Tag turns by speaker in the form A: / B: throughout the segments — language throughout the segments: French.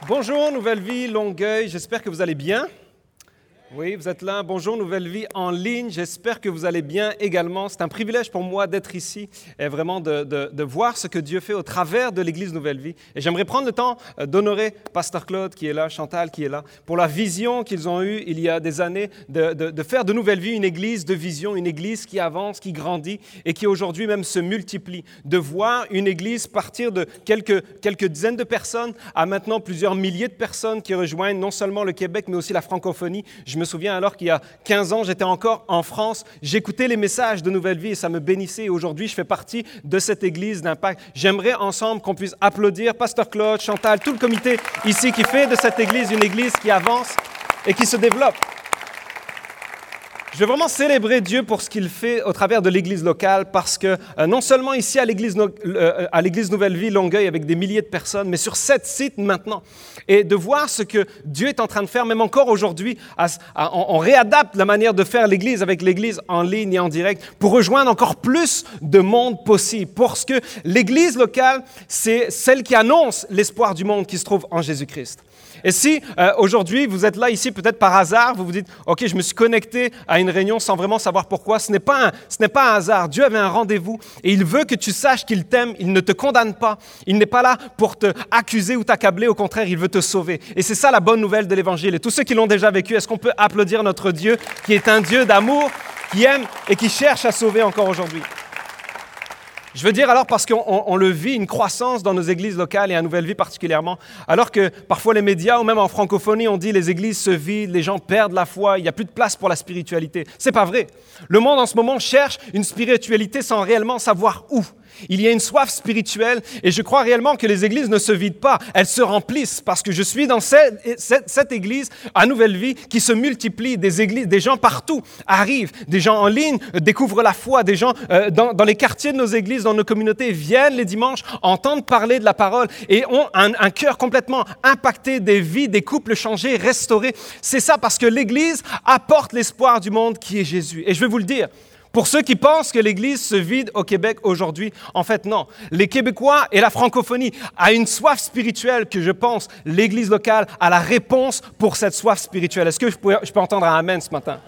A: Bonjour, Nouvelle Vie, Longueuil, j'espère que vous allez bien. Oui, vous êtes là. Bonjour, Nouvelle Vie en ligne. J'espère que vous allez bien également. C'est un privilège pour moi d'être ici et vraiment de voir ce que Dieu fait au travers de l'Église Nouvelle Vie. Et j'aimerais prendre le temps d'honorer Pasteur Claude qui est là, Chantal qui est là, pour la vision qu'ils ont eue il y a des années de faire de Nouvelle Vie une église de vision, une église qui avance, qui grandit et qui aujourd'hui même se multiplie. De voir une église partir de quelques dizaines de personnes à maintenant plusieurs milliers de personnes qui rejoignent non seulement le Québec mais aussi la francophonie. Je me souviens alors qu'il y a 15 ans, j'étais encore en France, j'écoutais les messages de Nouvelle Vie et ça me bénissait. Et aujourd'hui, je fais partie de cette église d'impact. J'aimerais ensemble qu'on puisse applaudir Pasteur Claude, Chantal, tout le comité ici qui fait de cette église une église qui avance et qui se développe. Je veux vraiment célébrer Dieu pour ce qu'il fait au travers de l'Église locale parce que non seulement ici à l'Église Nouvelle Vie Longueuil avec des milliers de personnes, mais sur 7 sites maintenant. Et de voir ce que Dieu est en train de faire, même encore aujourd'hui, on réadapte la manière de faire l'Église avec l'Église en ligne et en direct pour rejoindre encore plus de monde possible. Parce que l'Église locale, c'est celle qui annonce l'espoir du monde qui se trouve en Jésus-Christ. Et si aujourd'hui, vous êtes là ici peut-être par hasard, vous vous dites « Ok, je me suis connecté à une réunion sans vraiment savoir pourquoi », ce n'est pas un hasard. Dieu avait un rendez-vous et il veut que tu saches qu'il t'aime, il ne te condamne pas. Il n'est pas là pour te accuser ou t'accabler, au contraire, il veut te sauver. Et c'est ça la bonne nouvelle de l'Évangile. Et tous ceux qui l'ont déjà vécu, est-ce qu'on peut applaudir notre Dieu qui est un Dieu d'amour, qui aime et qui cherche à sauver encore aujourd'hui? Je veux dire alors parce qu'on le vit, une croissance dans nos églises locales et à Nouvelle Vie particulièrement, alors que parfois les médias ou même en francophonie, on dit les églises se vident, les gens perdent la foi, il n'y a plus de place pour la spiritualité. C'est pas vrai. Le monde en ce moment cherche une spiritualité sans réellement savoir où. Il y a une soif spirituelle et je crois réellement que les églises ne se vident pas, elles se remplissent parce que je suis dans cette église à Nouvelle Vie qui se multiplie, des gens partout arrivent, des gens en ligne découvrent la foi, des gens dans les quartiers de nos églises, dans nos communautés viennent les dimanches, entendent parler de la parole et ont un cœur complètement impacté, des vies, des couples changés, restaurés. C'est ça parce que l'église apporte l'espoir du monde qui est Jésus. Et je vais vous le dire, pour ceux qui pensent que l'Église se vide au Québec aujourd'hui, en fait non. Les Québécois et la francophonie a une soif spirituelle que je pense l'Église locale a la réponse pour cette soif spirituelle. Est-ce que je peux entendre un amen ce matin?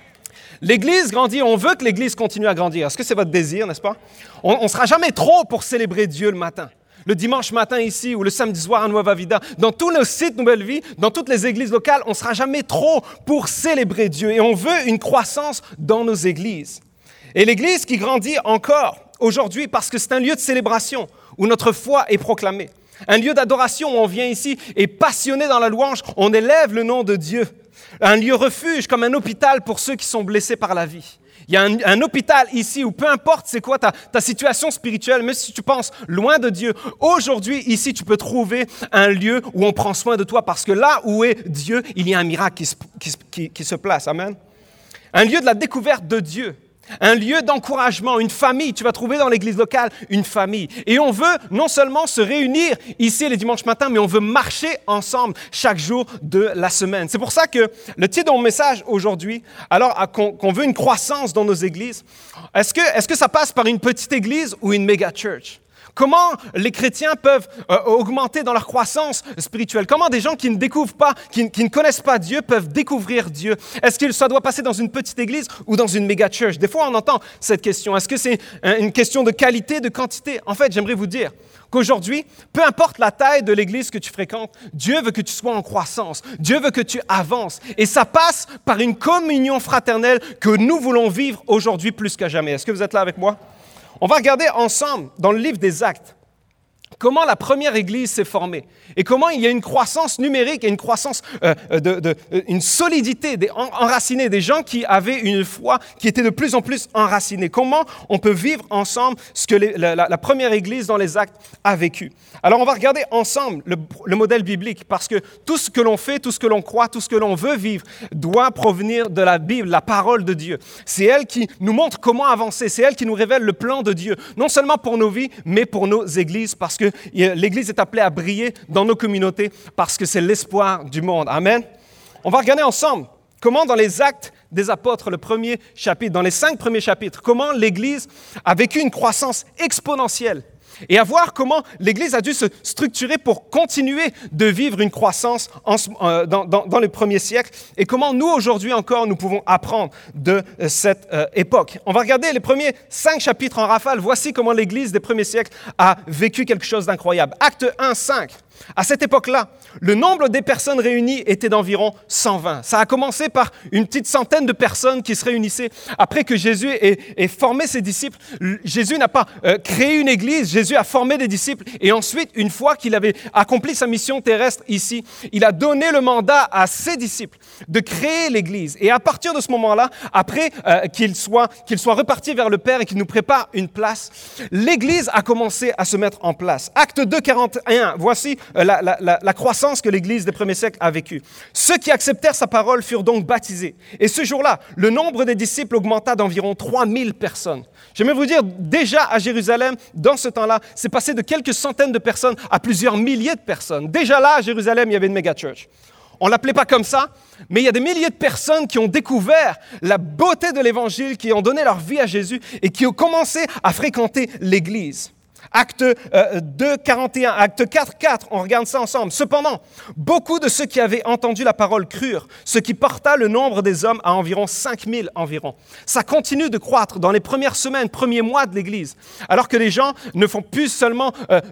A: L'Église grandit, on veut que l'Église continue à grandir. Est-ce que c'est votre désir, n'est-ce pas? On ne sera jamais trop pour célébrer Dieu le matin. Le dimanche matin ici ou le samedi soir à Nueva Vida, dans tous nos sites Nouvelle Vie, dans toutes les églises locales, on ne sera jamais trop pour célébrer Dieu. Et on veut une croissance dans nos églises. Et l'Église qui grandit encore aujourd'hui parce que c'est un lieu de célébration où notre foi est proclamée. Un lieu d'adoration où on vient ici et passionné dans la louange, on élève le nom de Dieu. Un lieu refuge comme un hôpital pour ceux qui sont blessés par la vie. Il y a un hôpital ici où peu importe c'est quoi ta situation spirituelle, même si tu penses loin de Dieu, aujourd'hui ici tu peux trouver un lieu où on prend soin de toi parce que là où est Dieu, il y a un miracle qui se place. Amen. Un lieu de la découverte de Dieu. Un lieu d'encouragement, une famille. Tu vas trouver dans l'église locale une famille. Et on veut non seulement se réunir ici les dimanches matins, mais on veut marcher ensemble chaque jour de la semaine. C'est pour ça que le titre de mon message aujourd'hui, alors qu'on veut une croissance dans nos églises, est-ce que ça passe par une petite église ou une méga church? Comment les chrétiens peuvent augmenter dans leur croissance spirituelle? Comment des gens qui ne découvrent pas, qui ne connaissent pas Dieu peuvent découvrir Dieu? Est-ce que ça doit passer dans une petite église ou dans une méga church? Des fois, on entend cette question. Est-ce que c'est une question de qualité, de quantité? En fait, j'aimerais vous dire qu'aujourd'hui, peu importe la taille de l'église que tu fréquentes, Dieu veut que tu sois en croissance. Dieu veut que tu avances. Et ça passe par une communion fraternelle que nous voulons vivre aujourd'hui plus que jamais. Est-ce que vous êtes là avec moi? On va regarder ensemble, dans le livre des Actes, comment la première Église s'est formée et comment il y a une croissance numérique et une croissance, une solidité enracinée, des gens qui avaient une foi qui était de plus en plus enracinée. Comment on peut vivre ensemble ce que la première Église dans les Actes a vécu. Alors on va regarder ensemble le modèle biblique parce que tout ce que l'on fait, tout ce que l'on croit, tout ce que l'on veut vivre doit provenir de la Bible, la parole de Dieu. C'est elle qui nous montre comment avancer, c'est elle qui nous révèle le plan de Dieu, non seulement pour nos vies, mais pour nos églises parce que l'Église est appelée à briller dans nos communautés parce que c'est l'espoir du monde. Amen. On va regarder ensemble comment dans les Actes des Apôtres, le premier chapitre, dans les 5 premiers chapitres, comment l'Église a vécu une croissance exponentielle. et à voir comment l'Église a dû se structurer pour continuer de vivre une croissance dans les premiers siècles et comment nous, aujourd'hui encore, nous pouvons apprendre de cette époque. On va regarder les premiers 5 chapitres en rafale. Voici comment l'Église des premiers siècles a vécu quelque chose d'incroyable. Acte 1, 5. À cette époque-là, le nombre des personnes réunies était d'environ 120. Ça a commencé par une petite centaine de personnes qui se réunissaient. Après que Jésus ait formé ses disciples, Jésus n'a pas créé une église, Jésus a formé des disciples. Et ensuite, une fois qu'il avait accompli sa mission terrestre ici, il a donné le mandat à ses disciples de créer l'église. Et à partir de ce moment-là, après qu'il soit reparti vers le Père et qu'il nous prépare une place, l'église a commencé à se mettre en place. Acte 2, 41, voici la croissance que l'Église des premiers siècles a vécue. Ceux qui acceptèrent sa parole furent donc baptisés. Et ce jour-là, le nombre des disciples augmenta d'environ 3000 personnes. J'aimerais vous dire, déjà à Jérusalem, dans ce temps-là, c'est passé de quelques centaines de personnes à plusieurs milliers de personnes. Déjà là, à Jérusalem, il y avait une méga-church. On ne l'appelait pas comme ça, mais il y a des milliers de personnes qui ont découvert la beauté de l'Évangile, qui ont donné leur vie à Jésus et qui ont commencé à fréquenter l'Église. Acte 2, 41, Acte 4, 4, on regarde ça ensemble. Cependant, beaucoup de ceux qui avaient entendu la parole crurent, ce qui porta le nombre des hommes à environ 5000 environ. Ça continue de croître dans les premières semaines, premiers mois de l'Église, alors que les gens ne font plus seulement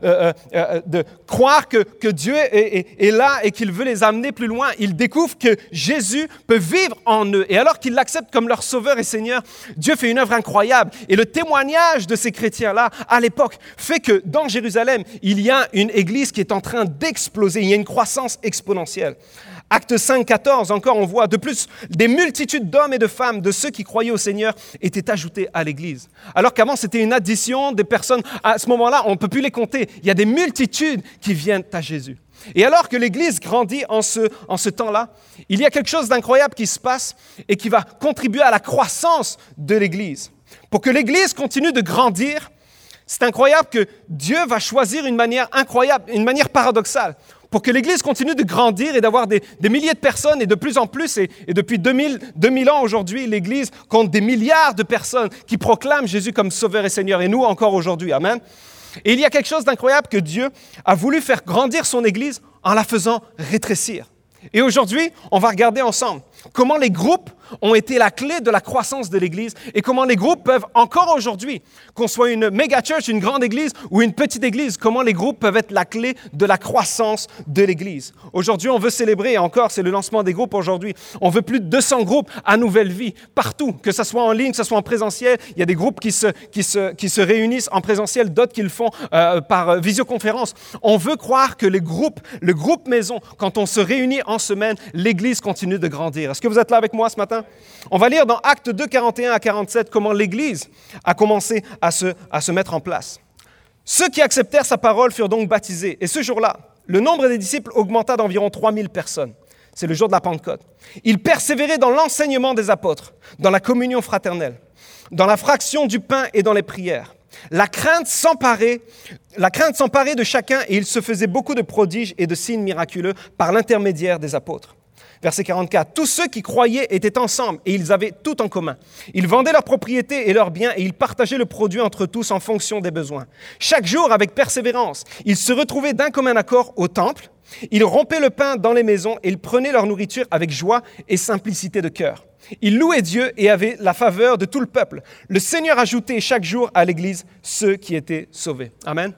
A: de croire que Dieu est là et qu'il veut les amener plus loin. Ils découvrent que Jésus peut vivre en eux. Et alors qu'ils l'acceptent comme leur Sauveur et Seigneur, Dieu fait une œuvre incroyable. Et le témoignage de ces chrétiens-là, à l'époque, fait que dans Jérusalem, il y a une église qui est en train d'exploser. Il y a une croissance exponentielle. Acte 5, 14, encore, on voit de plus, des multitudes d'hommes et de femmes, de ceux qui croyaient au Seigneur, étaient ajoutés à l'église. Alors qu'avant, c'était une addition des personnes. À ce moment-là, on ne peut plus les compter. Il y a des multitudes qui viennent à Jésus. Et alors que l'Église grandit en ce temps-là, il y a quelque chose d'incroyable qui se passe et qui va contribuer à la croissance de l'Église. Pour que l'Église continue de grandir, c'est incroyable que Dieu va choisir une manière incroyable, une manière paradoxale. Pour que l'Église continue de grandir et d'avoir des milliers de personnes et de plus en plus, et depuis 2000 ans aujourd'hui, l'Église compte des milliards de personnes qui proclament Jésus comme Sauveur et Seigneur, et nous encore aujourd'hui. Amen. Et il y a quelque chose d'incroyable que Dieu a voulu faire grandir son Église en la faisant rétrécir. Et aujourd'hui, on va regarder ensemble comment les groupes ont été la clé de la croissance de l'Église et comment les groupes peuvent encore aujourd'hui, qu'on soit une méga church, une grande église ou une petite église, comment les groupes peuvent être la clé de la croissance de l'Église. Aujourd'hui, on veut célébrer, et encore, c'est le lancement des groupes aujourd'hui, on veut plus de 200 groupes à Nouvelle Vie, partout, que ce soit en ligne, que ce soit en présentiel. Il y a des groupes qui se réunissent en présentiel, d'autres qui le font par visioconférence. On veut croire que le groupe maison, quand on se réunit en semaine, l'Église continue de grandir. Est-ce que vous êtes là avec moi ce matin? On va lire dans Acte 2, 41 à 47 comment l'Église a commencé à se mettre en place. Ceux qui acceptèrent sa parole furent donc baptisés. Et ce jour-là, le nombre des disciples augmenta d'environ 3000 personnes. C'est le jour de la Pentecôte. Ils persévéraient dans l'enseignement des apôtres, dans la communion fraternelle, dans la fraction du pain et dans les prières. La crainte s'emparait de chacun et il se faisait beaucoup de prodiges et de signes miraculeux par l'intermédiaire des apôtres. Verset 44, « Tous ceux qui croyaient étaient ensemble et ils avaient tout en commun. Ils vendaient leurs propriétés et leurs biens et ils partageaient le produit entre tous en fonction des besoins. Chaque jour, avec persévérance, ils se retrouvaient d'un commun accord au temple. Ils rompaient le pain dans les maisons et ils prenaient leur nourriture avec joie et simplicité de cœur. Ils louaient Dieu et avaient la faveur de tout le peuple. Le Seigneur ajoutait chaque jour à l'Église ceux qui étaient sauvés. » Amen.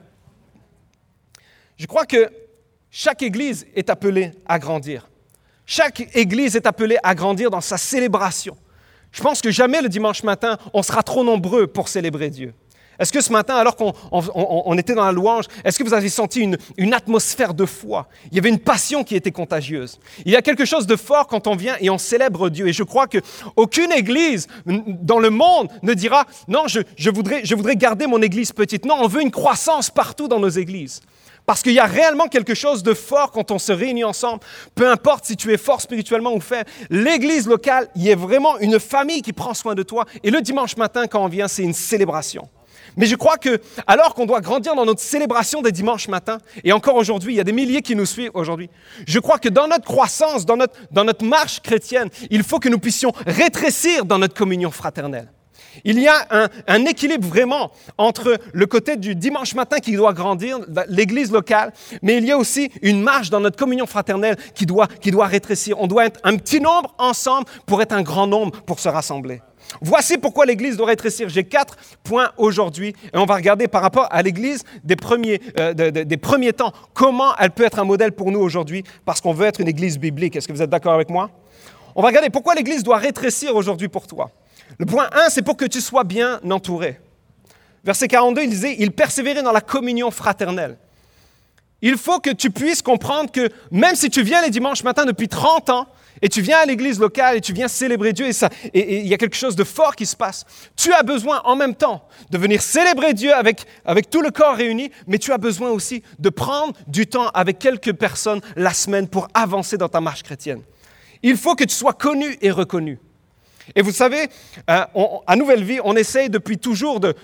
A: Je crois que chaque Église est appelée à grandir. Chaque Église est appelée à grandir dans sa célébration. Je pense que jamais le dimanche matin, on sera trop nombreux pour célébrer Dieu. Est-ce que ce matin, alors qu'on était dans la louange, est-ce que vous avez senti une atmosphère de foi? Il y avait une passion qui était contagieuse. Il y a quelque chose de fort quand on vient et on célèbre Dieu. Et je crois qu'aucune église dans le monde ne dira « Non, je voudrais garder mon église petite ». Non, on veut une croissance partout dans nos églises. Parce qu'il y a réellement quelque chose de fort quand on se réunit ensemble. Peu importe si tu es fort spirituellement ou faible, l'église locale, il y a vraiment une famille qui prend soin de toi. Et le dimanche matin, quand on vient, c'est une célébration. Mais je crois que, alors qu'on doit grandir dans notre célébration des dimanches matins, et encore aujourd'hui, il y a des milliers qui nous suivent aujourd'hui, je crois que dans notre croissance, dans notre marche chrétienne, il faut que nous puissions rétrécir dans notre communion fraternelle. Il y a un équilibre vraiment entre le côté du dimanche matin qui doit grandir, l'église locale, mais il y a aussi une marge dans notre communion fraternelle qui doit rétrécir. On doit être un petit nombre ensemble pour être un grand nombre pour se rassembler. Voici pourquoi l'Église doit rétrécir. J'ai 4 points aujourd'hui et on va regarder par rapport à l'Église des premiers temps, comment elle peut être un modèle pour nous aujourd'hui parce qu'on veut être une Église biblique. Est-ce que vous êtes d'accord avec moi? On va regarder pourquoi l'Église doit rétrécir aujourd'hui pour toi. Le point 1, c'est pour que tu sois bien entouré. Verset 42, il disait « Il persévérait dans la communion fraternelle ». Il faut que tu puisses comprendre que même si tu viens les dimanches matins depuis 30 ans, et tu viens à l'église locale et tu viens célébrer Dieu et il y a quelque chose de fort qui se passe. Tu as besoin en même temps de venir célébrer Dieu avec tout le corps réuni, mais tu as besoin aussi de prendre du temps avec quelques personnes la semaine pour avancer dans ta marche chrétienne. Il faut que tu sois connu et reconnu. Et vous savez, à Nouvelle Vie, on essaye depuis toujours d'être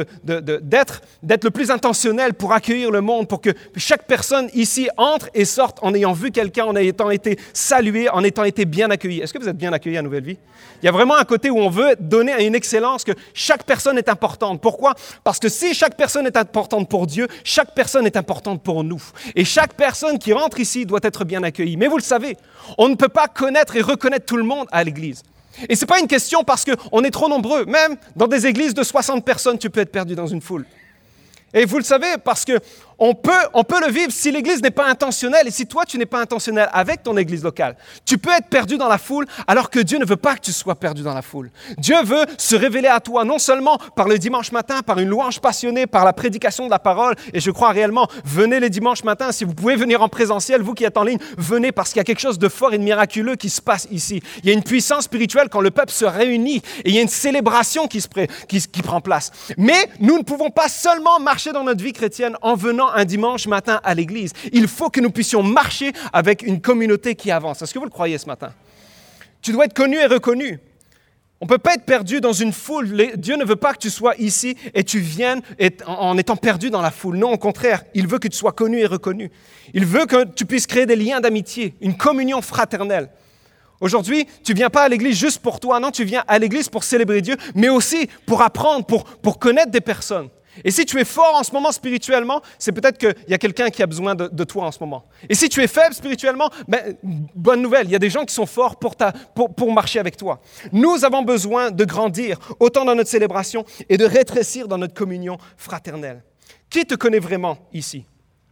A: le plus intentionnel pour accueillir le monde, pour que chaque personne ici entre et sorte en ayant vu quelqu'un, en ayant été salué, en ayant été bien accueilli. Est-ce que vous êtes bien accueillis à Nouvelle Vie? Il y a vraiment un côté où on veut donner une excellence, que chaque personne est importante. Pourquoi? Parce que si chaque personne est importante pour Dieu, chaque personne est importante pour nous. Et chaque personne qui rentre ici doit être bien accueillie. Mais vous le savez, on ne peut pas connaître et reconnaître tout le monde à l'Église. Et ce n'est pas une question parce qu'on est trop nombreux. Même dans des églises de 60 personnes, tu peux être perdu dans une foule. Et vous le savez parce qu'on peut le vivre si l'Église n'est pas intentionnelle. Et si toi, tu n'es pas intentionnel avec ton Église locale, tu peux être perdu dans la foule alors que Dieu ne veut pas que tu sois perdu dans la foule. Dieu veut se révéler à toi, non seulement par le dimanche matin, par une louange passionnée, par la prédication de la parole. Et je crois réellement, venez les dimanches matins. Si vous pouvez venir en présentiel, vous qui êtes en ligne, venez parce qu'il y a quelque chose de fort et de miraculeux qui se passe ici. Il y a une puissance spirituelle quand le peuple se réunit et il y a une célébration qui prend place. Mais nous ne pouvons pas seulement marcher dans notre vie chrétienne en venant un dimanche matin à l'église. Il faut que nous puissions marcher avec une communauté qui avance. Est-ce que vous le croyez ce matin? Tu dois être connu et reconnu. On ne peut pas être perdu dans une foule. Dieu ne veut pas que tu sois ici et tu viennes en étant perdu dans la foule. Non, au contraire, il veut que tu sois connu et reconnu. Il veut que tu puisses créer des liens d'amitié, une communion fraternelle. Aujourd'hui, tu ne viens pas à l'église juste pour toi. Non, tu viens à l'église pour célébrer Dieu, mais aussi pour apprendre, pour connaître des personnes. Et si tu es fort en ce moment spirituellement, c'est peut-être qu'il y a quelqu'un qui a besoin de toi en ce moment. Et si tu es faible spirituellement, bonne nouvelle, il y a des gens qui sont forts pour marcher avec toi. Nous avons besoin de grandir autant dans notre célébration et de rétrécir dans notre communion fraternelle. Qui te connaît vraiment ici?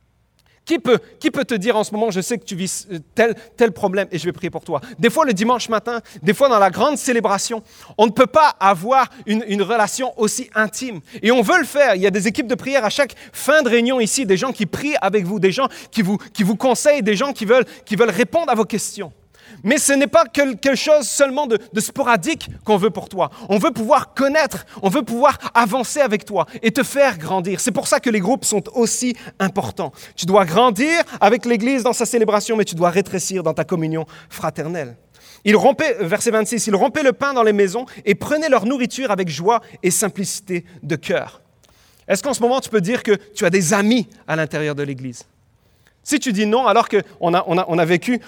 A: Qui peut te dire en ce moment, je sais que tu vis tel problème et je vais prier pour toi. Des fois, le dimanche matin, des fois dans la grande célébration, on ne peut pas avoir une relation aussi intime. Et on veut le faire. Il y a des équipes de prière à chaque fin de réunion ici, des gens qui prient avec vous, des gens qui vous conseillent, des gens qui veulent répondre à vos questions. Mais ce n'est pas quelque chose seulement de sporadique qu'on veut pour toi. On veut pouvoir connaître, on veut pouvoir avancer avec toi et te faire grandir. C'est pour ça que les groupes sont aussi importants. Tu dois grandir avec l'Église dans sa célébration, mais tu dois rétrécir dans ta communion fraternelle. Verset 26, ils rompaient le pain dans les maisons et prenaient leur nourriture avec joie et simplicité de cœur. Est-ce qu'en ce moment, tu peux dire que tu as des amis à l'intérieur de l'Église? Si tu dis non, alors qu'on a vécu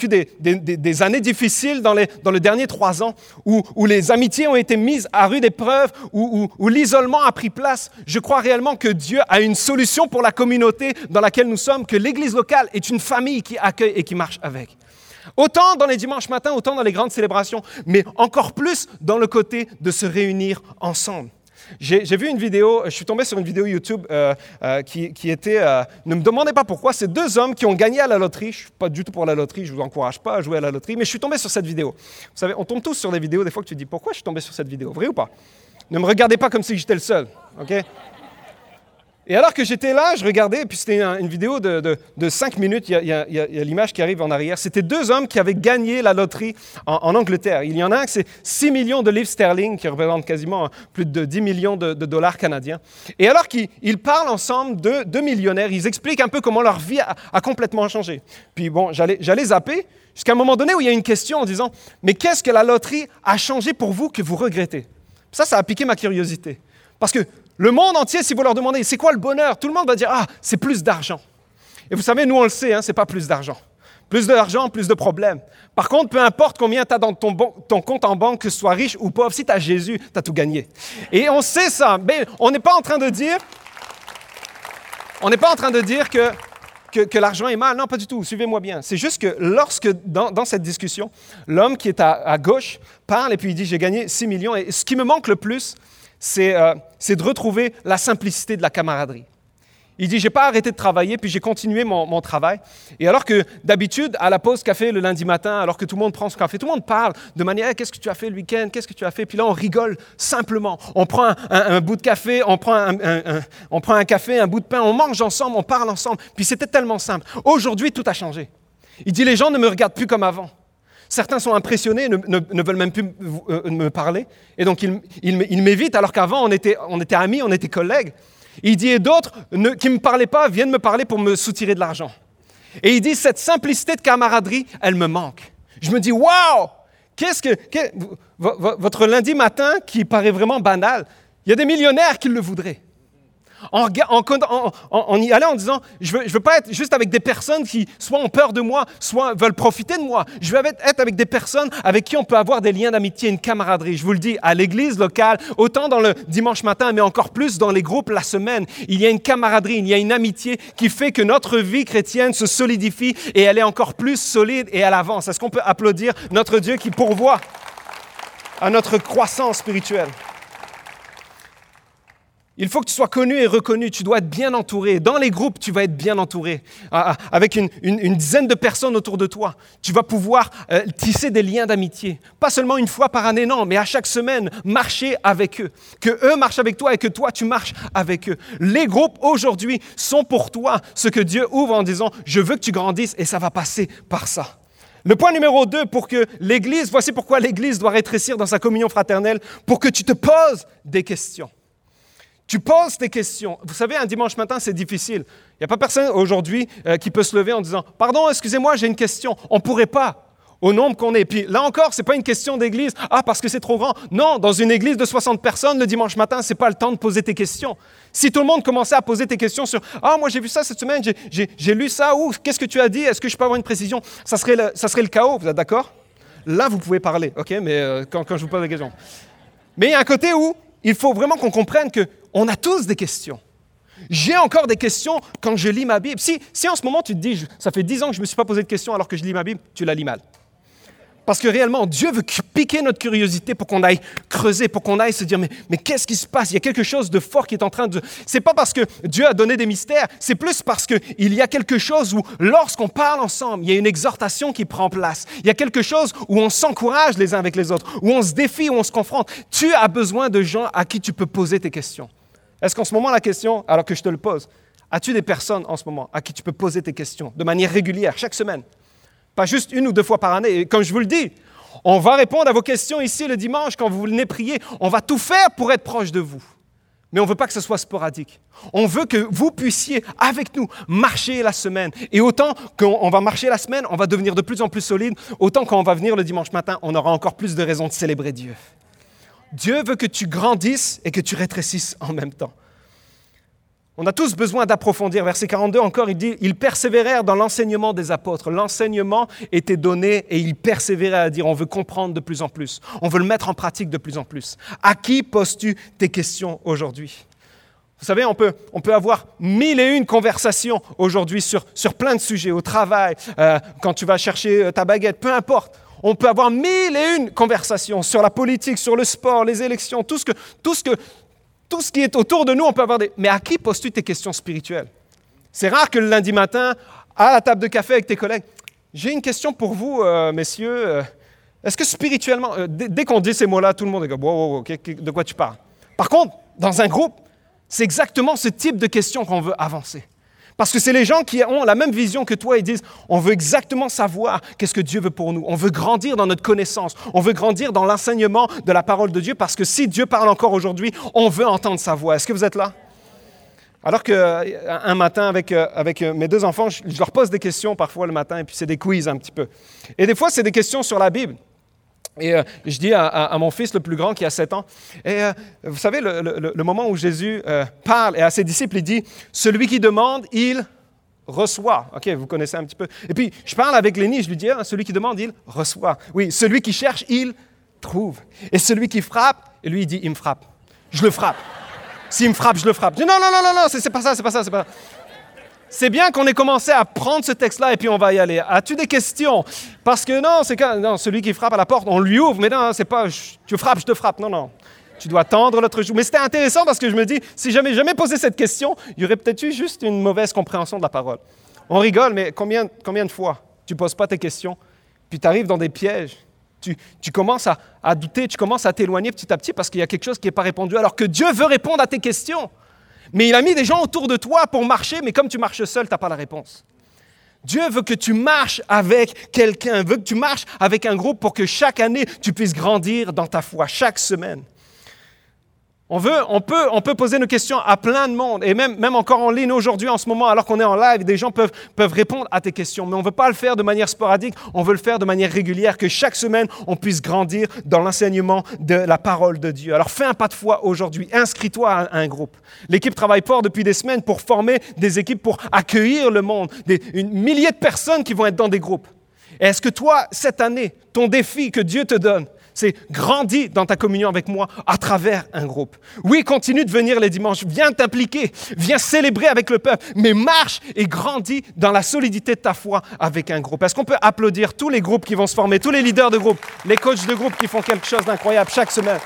A: des années difficiles dans les derniers 3 ans, où les amitiés ont été mises à rude épreuve, où l'isolement a pris place, je crois réellement que Dieu a une solution pour la communauté dans laquelle nous sommes, que l'Église locale est une famille qui accueille et qui marche avec. Autant dans les dimanches matins, autant dans les grandes célébrations, mais encore plus dans le côté de se réunir ensemble. J'ai vu une vidéo, je suis tombé sur une vidéo YouTube qui était, ne me demandez pas pourquoi, c'est 2 hommes qui ont gagné à la loterie. Je ne suis pas du tout pour la loterie, je ne vous encourage pas à jouer à la loterie, mais je suis tombé sur cette vidéo. Vous savez, on tombe tous sur des vidéos, des fois que tu te dis, pourquoi je suis tombé sur cette vidéo, vrai ou pas? Ne me regardez pas comme si j'étais le seul, ok? Et alors que j'étais là, je regardais, et puis c'était une vidéo de 5 minutes, il y a l'image qui arrive en arrière. C'était 2 hommes qui avaient gagné la loterie en Angleterre. Il y en a un qui c'est 6 millions de livres sterling, qui représente quasiment plus de 10 millions de dollars canadiens. Et alors qu'ils parlent ensemble de 2 millionnaires, ils expliquent un peu comment leur vie a complètement changé. Puis bon, j'allais zapper, jusqu'à un moment donné où il y a une question en disant « Mais qu'est-ce que la loterie a changé pour vous que vous regrettez ?» Ça a piqué ma curiosité. Parce que le monde entier, si vous leur demandez, c'est quoi le bonheur? Tout le monde va dire, c'est plus d'argent. Et vous savez, nous, on le sait, ce n'est pas plus d'argent. Plus d'argent, plus de problèmes. Par contre, peu importe combien tu as dans ton compte en banque, que ce soit riche ou pauvre, si tu as Jésus, tu as tout gagné. Et on sait ça, mais on n'est pas en train de dire que l'argent est mal. Non, pas du tout. Suivez-moi bien. C'est juste que lorsque, dans cette discussion, l'homme qui est à gauche parle et puis il dit « J'ai gagné 6 millions ». Et ce qui me manque le plus, c'est de retrouver la simplicité de la camaraderie. Il dit « J'ai pas arrêté de travailler, puis j'ai continué mon travail. » Et alors que d'habitude, à la pause café le lundi matin, alors que tout le monde prend son café, tout le monde parle de manière hey, « Qu'est-ce que tu as fait le week-end? Qu'est-ce que tu as fait? » Puis là, on rigole simplement. On prend un bout de café, on prend un café, un bout de pain, on mange ensemble, on parle ensemble. Puis c'était tellement simple. Aujourd'hui, tout a changé. Il dit « Les gens ne me regardent plus comme avant. » Certains sont impressionnés, ne veulent même plus me parler. Et donc, ils m'évitent, alors qu'avant, on était amis, on était collègues. Il dit, et d'autres qui ne me parlaient pas viennent me parler pour me soutirer de l'argent. Et il dit, cette simplicité de camaraderie, elle me manque. Je me dis, waouh! Votre lundi matin, qui paraît vraiment banal, il y a des millionnaires qui le voudraient. En y allant en disant, je veux pas être juste avec des personnes qui soit ont peur de moi, soit veulent profiter de moi. Je veux être avec des personnes avec qui on peut avoir des liens d'amitié, une camaraderie. Je vous le dis, à l'église locale, autant dans le dimanche matin, mais encore plus dans les groupes la semaine, il y a une camaraderie, il y a une amitié qui fait que notre vie chrétienne se solidifie et elle est encore plus solide et elle avance. Est-ce qu'on peut applaudir notre Dieu qui pourvoit à notre croissance spirituelle? Il faut que tu sois connu et reconnu, tu dois être bien entouré. Dans les groupes, tu vas être bien entouré. Avec une dizaine de personnes autour de toi, tu vas pouvoir tisser des liens d'amitié. Pas seulement une fois par année, non, mais à chaque semaine, marcher avec eux. Que eux marchent avec toi et que toi, tu marches avec eux. Les groupes, aujourd'hui, sont pour toi ce que Dieu ouvre en disant « Je veux que tu grandisses » et ça va passer par ça. Le point numéro 2, pour que l'Église, voici pourquoi l'Église doit rétrécir dans sa communion fraternelle, pour que tu te poses des questions. Tu poses tes questions. Vous savez, un dimanche matin, c'est difficile. Il n'y a pas personne aujourd'hui qui peut se lever en disant « Pardon, excusez-moi, j'ai une question. » On ne pourrait pas, au nombre qu'on est. Puis là encore, ce n'est pas une question d'église. « Ah, parce que c'est trop grand. » Non, dans une église de 60 personnes, le dimanche matin, ce n'est pas le temps de poser tes questions. Si tout le monde commençait à poser tes questions sur « Ah, moi j'ai vu ça cette semaine, j'ai lu ça. Ou qu'est-ce que tu as dit? Est-ce que je peux avoir une précision? » Ça serait le chaos, vous êtes d'accord? Là, vous pouvez parler, OK? Mais quand je vous pose la question. Mais il y a un côté où il faut vraiment qu'on comprenne qu'on a tous des questions. J'ai encore des questions quand je lis ma Bible. Si en ce moment tu te dis, ça fait 10 ans que je ne me suis pas posé de questions alors que je lis ma Bible, tu la lis mal. Parce que réellement, Dieu veut piquer notre curiosité pour qu'on aille creuser, pour qu'on aille se dire, mais qu'est-ce qui se passe? Il y a quelque chose de fort qui est en train de... C'est pas parce que Dieu a donné des mystères, c'est plus parce qu'il y a quelque chose où, lorsqu'on parle ensemble, il y a une exhortation qui prend place. Il y a quelque chose où on s'encourage les uns avec les autres, où on se défie, où on se confronte. Tu as besoin de gens à qui tu peux poser tes questions. Est-ce qu'en ce moment, la question, alors que je te le pose, as-tu des personnes en ce moment à qui tu peux poser tes questions de manière régulière, chaque semaine? Pas juste 1 ou 2 fois par année. Et comme je vous le dis, on va répondre à vos questions ici le dimanche quand vous venez prier. On va tout faire pour être proche de vous. Mais on ne veut pas que ce soit sporadique. On veut que vous puissiez, avec nous, marcher la semaine. Et autant qu'on va marcher la semaine, on va devenir de plus en plus solide. Autant quand on va venir le dimanche matin, on aura encore plus de raisons de célébrer Dieu. Dieu veut que tu grandisses et que tu rétrécisses en même temps. On a tous besoin d'approfondir. Verset 42 encore, il dit « Ils persévérèrent dans l'enseignement des apôtres. » L'enseignement était donné et ils persévéraient à dire « On veut comprendre de plus en plus. On veut le mettre en pratique de plus en plus. » À qui poses-tu tes questions aujourd'hui? Vous savez, on peut avoir 1001 conversations aujourd'hui sur plein de sujets, au travail, quand tu vas chercher ta baguette, peu importe. On peut avoir 1001 conversations sur la politique, sur le sport, les élections, tout ce qui est autour de nous, on peut avoir des... Mais à qui poses-tu tes questions spirituelles? C'est rare que le lundi matin, à la table de café avec tes collègues, j'ai une question pour vous, messieurs. Est-ce que spirituellement, dès qu'on dit ces mots-là, tout le monde est comme, wow, de quoi tu parles? Par contre, dans un groupe, c'est exactement ce type de questions qu'on veut avancer. Parce que c'est les gens qui ont la même vision que toi et disent, on veut exactement savoir qu'est-ce que Dieu veut pour nous. On veut grandir dans notre connaissance. On veut grandir dans l'enseignement de la parole de Dieu parce que si Dieu parle encore aujourd'hui, on veut entendre sa voix. Est-ce que vous êtes là? Alors qu'un matin, avec mes 2 enfants, je leur pose des questions parfois le matin et puis c'est des quiz un petit peu. Et des fois, c'est des questions sur la Bible. Et je dis à mon fils le plus grand qui a 7 ans, et vous savez, le moment où Jésus parle et à ses disciples, il dit « Celui qui demande, il reçoit. OK, vous connaissez un petit peu. Et puis, je parle avec Lénie, je lui dis, celui qui demande, il reçoit. Oui, celui qui cherche, il trouve. Et celui qui frappe, et lui, il dit, il me frappe. Je le frappe. S'il me frappe, je le frappe. Je dis, non, c'est pas ça. C'est bien qu'on ait commencé à prendre ce texte-là et puis on va y aller. As-tu des questions? Parce que non, celui qui frappe à la porte, on lui ouvre, mais non, c'est pas, tu frappes, je te frappe. Non. Tu dois tendre l'autre joue. Mais c'était intéressant parce que je me dis, si j'avais jamais posé cette question, il y aurait peut-être eu juste une mauvaise compréhension de la parole. On rigole, mais combien de fois tu ne poses pas tes questions, puis tu arrives dans des pièges, tu commences à douter, tu commences à t'éloigner petit à petit parce qu'il y a quelque chose qui n'est pas répondu, alors que Dieu veut répondre à tes questions. Mais il a mis des gens autour de toi pour marcher, mais comme tu marches seul, tu n'as pas la réponse. Dieu veut que tu marches avec quelqu'un, veut que tu marches avec un groupe pour que chaque année, tu puisses grandir dans ta foi, chaque semaine. On peut poser nos questions à plein de monde, et même encore en ligne aujourd'hui, en ce moment, alors qu'on est en live, des gens peuvent répondre à tes questions, mais on ne veut pas le faire de manière sporadique, on veut le faire de manière régulière, que chaque semaine, on puisse grandir dans l'enseignement de la parole de Dieu. Alors fais un pas de foi aujourd'hui, inscris-toi à un groupe. L'équipe travaille fort depuis des semaines pour former des équipes pour accueillir le monde, milliers de personnes qui vont être dans des groupes. Et est-ce que toi, cette année, ton défi que Dieu te donne, c'est grandis dans ta communion avec moi à travers un groupe. Oui, continue de venir les dimanches, viens t'impliquer, viens célébrer avec le peuple, mais marche et grandis dans la solidité de ta foi avec un groupe. Est-ce qu'on peut applaudir tous les groupes qui vont se former, tous les leaders de groupe, les coachs de groupe qui font quelque chose d'incroyable chaque semaine?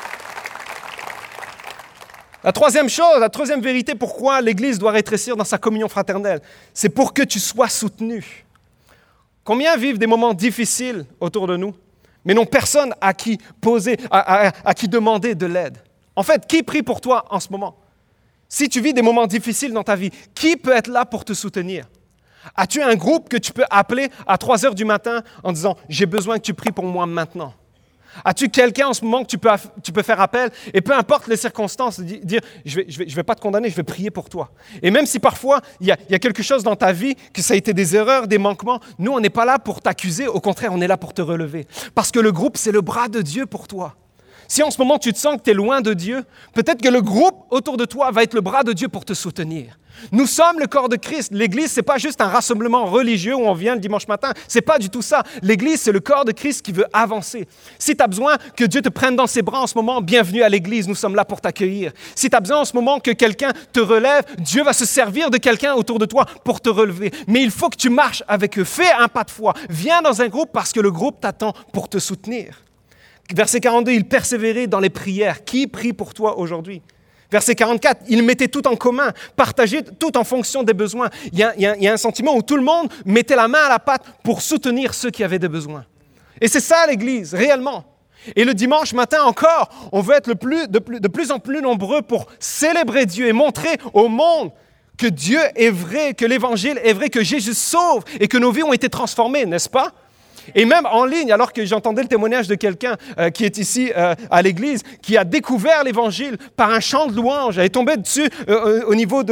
A: La troisième vérité, pourquoi l'Église doit rétrécir dans sa communion fraternelle, c'est pour que tu sois soutenu. Combien vivent des moments difficiles autour de nous, mais n'ont personne à qui poser, à qui demander de l'aide? En fait, qui prie pour toi en ce moment? Si tu vis des moments difficiles dans ta vie, qui peut être là pour te soutenir? As-tu un groupe que tu peux appeler à 3 heures du matin en disant « J'ai besoin que tu pries pour moi maintenant ». As-tu quelqu'un en ce moment que tu peux faire appel et peu importe les circonstances, dire « Je vais pas te condamner, je vais prier pour toi ». Et même si parfois il y a quelque chose dans ta vie, que ça a été des erreurs, des manquements, nous on n'est pas là pour t'accuser, au contraire on est là pour te relever. Parce que le groupe c'est le bras de Dieu pour toi. Si en ce moment tu te sens que tu es loin de Dieu, peut-être que le groupe autour de toi va être le bras de Dieu pour te soutenir. Nous sommes le corps de Christ. L'Église, ce n'est pas juste un rassemblement religieux où on vient le dimanche matin. Ce n'est pas du tout ça. L'Église, c'est le corps de Christ qui veut avancer. Si tu as besoin que Dieu te prenne dans ses bras en ce moment, bienvenue à l'Église. Nous sommes là pour t'accueillir. Si tu as besoin en ce moment que quelqu'un te relève, Dieu va se servir de quelqu'un autour de toi pour te relever. Mais il faut que tu marches avec eux. Fais un pas de foi. Viens dans un groupe parce que le groupe t'attend pour te soutenir. Verset 42, il persévérait dans les prières. Qui prie pour toi aujourd'hui? Verset 44, il mettait tout en commun, partageait tout en fonction des besoins. Il y a un sentiment où tout le monde mettait la main à la pâte pour soutenir ceux qui avaient des besoins. Et c'est ça l'Église, réellement. Et le dimanche matin encore, on veut être de plus en plus nombreux pour célébrer Dieu et montrer au monde que Dieu est vrai, que l'Évangile est vrai, que Jésus sauve et que nos vies ont été transformées, n'est-ce pas? Et même en ligne, alors que j'entendais le témoignage de quelqu'un qui est ici à l'église, qui a découvert l'Évangile par un chant de louange. Elle est tombée dessus au niveau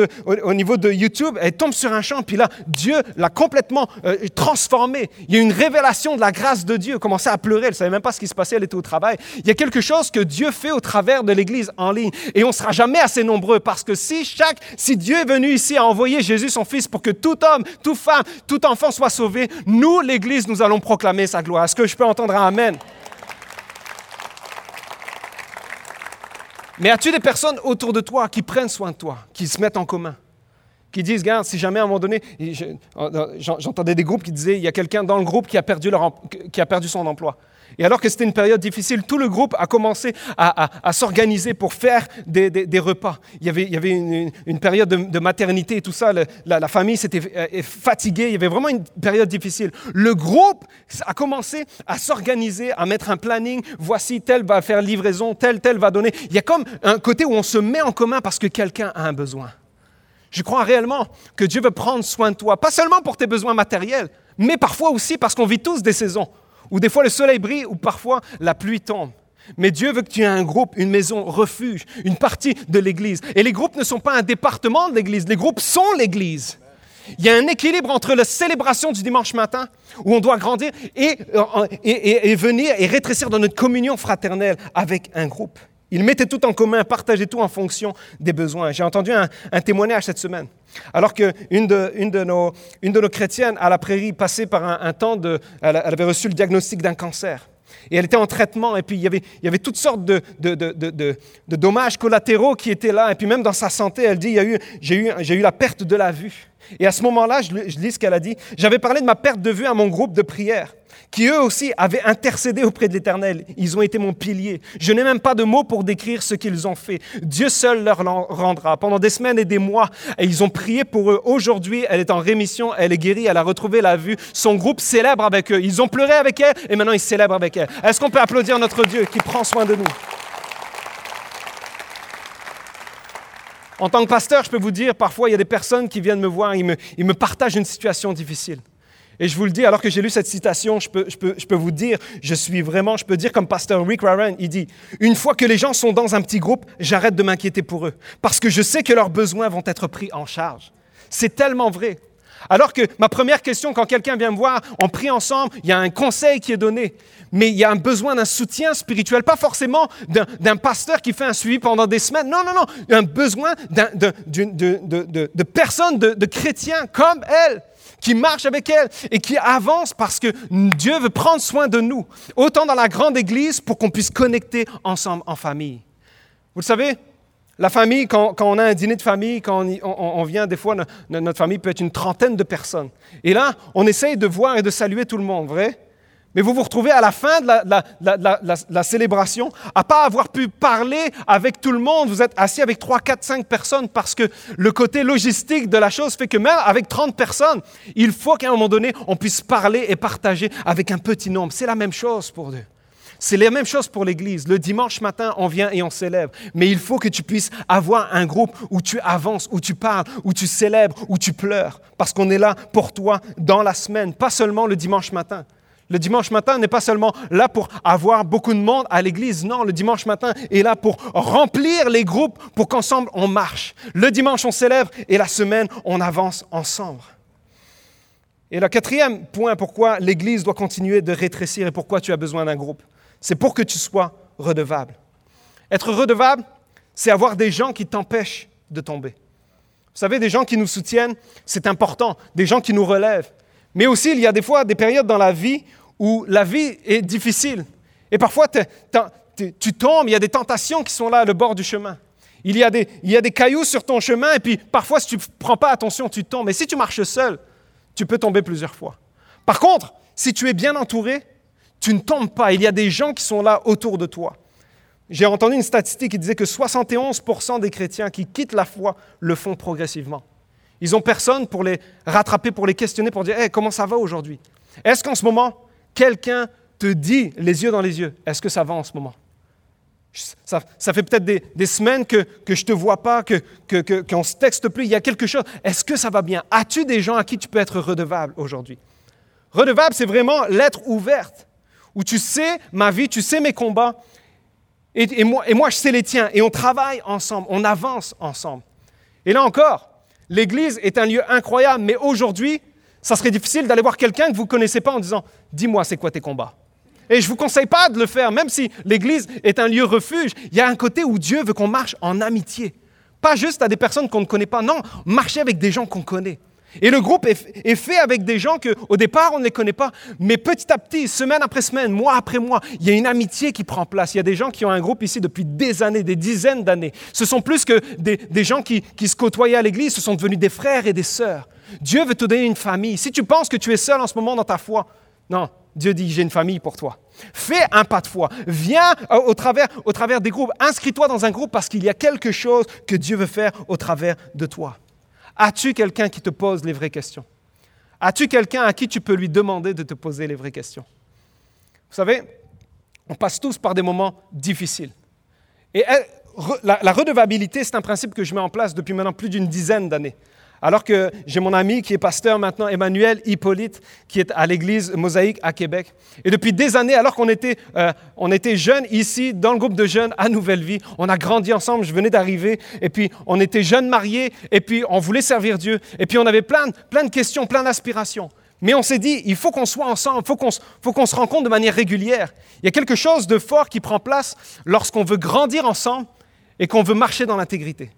A: de YouTube, elle tombe sur un chant, puis là, Dieu l'a complètement transformée. Il y a une révélation de la grâce de Dieu. Elle commençait à pleurer, elle ne savait même pas ce qui se passait, elle était au travail. Il y a quelque chose que Dieu fait au travers de l'église en ligne. Et on ne sera jamais assez nombreux, parce que si Dieu est venu ici à envoyer Jésus, son Fils, pour que tout homme, toute femme, tout enfant soit sauvé, nous, l'église, nous allons proclamer sa gloire. Est-ce que je peux entendre un amen? Mais as-tu des personnes autour de toi qui prennent soin de toi, qui se mettent en commun, qui disent, regarde, si jamais à un moment donné, j'entendais des groupes qui disaient, il y a quelqu'un dans le groupe qui a perdu son emploi. Et alors que c'était une période difficile, tout le groupe a commencé à s'organiser pour faire des repas. Il y avait une période de maternité et tout ça. La famille s'était fatiguée. Il y avait vraiment une période difficile. Le groupe a commencé à s'organiser, à mettre un planning. Voici, tel va faire livraison, tel va donner. Il y a comme un côté où on se met en commun parce que quelqu'un a un besoin. Je crois réellement que Dieu veut prendre soin de toi, pas seulement pour tes besoins matériels, mais parfois aussi parce qu'on vit tous des saisons où des fois le soleil brille, ou parfois la pluie tombe. Mais Dieu veut que tu aies un groupe, une maison, refuge, une partie de l'Église. Et les groupes ne sont pas un département de l'Église, les groupes sont l'Église. Il y a un équilibre entre la célébration du dimanche matin, où on doit grandir, et venir et rétrécir dans notre communion fraternelle avec un groupe. Ils mettaient tout en commun, partageaient tout en fonction des besoins. J'ai entendu un témoignage cette semaine. Alors qu'une de nos chrétiennes à la prairie passait par un temps elle avait reçu le diagnostic d'un cancer. Et elle était en traitement, et puis il y avait toutes sortes de dommages collatéraux qui étaient là. Et puis même dans sa santé, elle dit, j'ai eu la perte de la vue. Et à ce moment-là, je lis ce qu'elle a dit. J'avais parlé de ma perte de vue à mon groupe de prière, qui eux aussi avaient intercédé auprès de l'Éternel. Ils ont été mon pilier. Je n'ai même pas de mots pour décrire ce qu'ils ont fait. Dieu seul leur rendra. Pendant des semaines et des mois, et ils ont prié pour eux. Aujourd'hui, elle est en rémission, elle est guérie, elle a retrouvé la vue. Son groupe célèbre avec eux. Ils ont pleuré avec elle et maintenant ils célèbrent avec elle. Est-ce qu'on peut applaudir notre Dieu qui prend soin de nous? En tant que pasteur, je peux vous dire, parfois, il y a des personnes qui viennent me voir, ils me partagent une situation difficile. Et je vous le dis, alors que j'ai lu cette citation, je peux vous dire, je peux dire comme pasteur Rick Warren, il dit, une fois que les gens sont dans un petit groupe, j'arrête de m'inquiéter pour eux, parce que je sais que leurs besoins vont être pris en charge. C'est tellement vrai. Alors que ma première question, quand quelqu'un vient me voir, on prie ensemble, il y a un conseil qui est donné, mais il y a un besoin d'un soutien spirituel, pas forcément d'un pasteur qui fait un suivi pendant des semaines. Non, il y a un besoin de personnes, de chrétiens comme elle, qui marchent avec elle et qui avancent parce que Dieu veut prendre soin de nous, autant dans la grande église pour qu'on puisse connecter ensemble en famille. Vous le savez, la famille, quand on a un dîner de famille, quand on vient, des fois, notre famille peut être une trentaine de personnes. Et là, on essaye de voir et de saluer tout le monde, vrai? Mais vous vous retrouvez à la fin de la célébration à ne pas avoir pu parler avec tout le monde. Vous êtes assis avec 3, 4, 5 personnes parce que le côté logistique de la chose fait que même avec 30 personnes, il faut qu'à un moment donné, on puisse parler et partager avec un petit nombre. C'est la même chose pour Dieu. C'est la même chose pour l'Église. Le dimanche matin, on vient et on célèbre. Mais il faut que tu puisses avoir un groupe où tu avances, où tu parles, où tu célèbres, où tu pleures. Parce qu'on est là pour toi dans la semaine, pas seulement le dimanche matin. Le dimanche matin n'est pas seulement là pour avoir beaucoup de monde à l'église. Non, le dimanche matin est là pour remplir les groupes pour qu'ensemble on marche. Le dimanche, on célèbre et la semaine, on avance ensemble. Et le quatrième point, pourquoi l'église doit continuer de rétrécir et pourquoi tu as besoin d'un groupe, c'est pour que tu sois redevable. Être redevable, c'est avoir des gens qui t'empêchent de tomber. Vous savez, des gens qui nous soutiennent, c'est important. Des gens qui nous relèvent. Mais aussi, il y a des fois des périodes dans la vie où la vie est difficile. Et parfois, tu tombes, il y a des tentations qui sont là à le bord du chemin. Il y a des cailloux sur ton chemin et puis parfois, si tu ne prends pas attention, tu tombes. Et si tu marches seul, tu peux tomber plusieurs fois. Par contre, si tu es bien entouré, tu ne tombes pas. Il y a des gens qui sont là autour de toi. J'ai entendu une statistique qui disait que 71% des chrétiens qui quittent la foi le font progressivement. Ils n'ont personne pour les rattraper, pour les questionner, pour dire hey, « comment ça va aujourd'hui? » Est-ce qu'en ce moment, quelqu'un te dit, les yeux dans les yeux, est-ce que ça va en ce moment? Ça fait peut-être des semaines que je ne te vois pas, qu'on ne se texte plus, il y a quelque chose. Est-ce que ça va bien? As-tu des gens à qui tu peux être redevable aujourd'hui? Redevable, c'est vraiment l'être ouverte, où tu sais ma vie, tu sais mes combats, et moi je sais les tiens, et on travaille ensemble, on avance ensemble. Et là encore, l'Église est un lieu incroyable, mais aujourd'hui, ça serait difficile d'aller voir quelqu'un que vous ne connaissez pas en disant « Dis-moi, c'est quoi tes combats ?» Et je ne vous conseille pas de le faire, même si l'Église est un lieu refuge. Il y a un côté où Dieu veut qu'on marche en amitié. Pas juste à des personnes qu'on ne connaît pas, non, marcher avec des gens qu'on connaît. Et le groupe est fait avec des gens qu'au départ, on ne les connaît pas, mais petit à petit, semaine après semaine, mois après mois, il y a une amitié qui prend place. Il y a des gens qui ont un groupe ici depuis des années, des dizaines d'années. Ce sont plus que des gens qui se côtoyaient à l'église, ce sont devenus des frères et des sœurs. Dieu veut te donner une famille. Si tu penses que tu es seul en ce moment dans ta foi, non, Dieu dit, j'ai une famille pour toi. Fais un pas de foi. Viens au travers des groupes. Inscris-toi dans un groupe parce qu'il y a quelque chose que Dieu veut faire au travers de toi. As-tu quelqu'un qui te pose les vraies questions? As-tu quelqu'un à qui tu peux lui demander de te poser les vraies questions? Vous savez, on passe tous par des moments difficiles. Et la redevabilité, c'est un principe que je mets en place depuis maintenant plus d'une dizaine d'années. Alors que j'ai mon ami qui est pasteur maintenant, Emmanuel Hippolyte, qui est à l'église Mosaïque à Québec. Et depuis des années, alors qu'on était jeunes ici, dans le groupe de jeunes à Nouvelle Vie, on a grandi ensemble, je venais d'arriver, et puis on était jeunes mariés, et puis on voulait servir Dieu, et puis on avait plein de questions, plein d'aspirations. Mais on s'est dit, il faut qu'on soit ensemble, il faut qu'on se rencontre de manière régulière. Il y a quelque chose de fort qui prend place lorsqu'on veut grandir ensemble et qu'on veut marcher dans l'intégrité.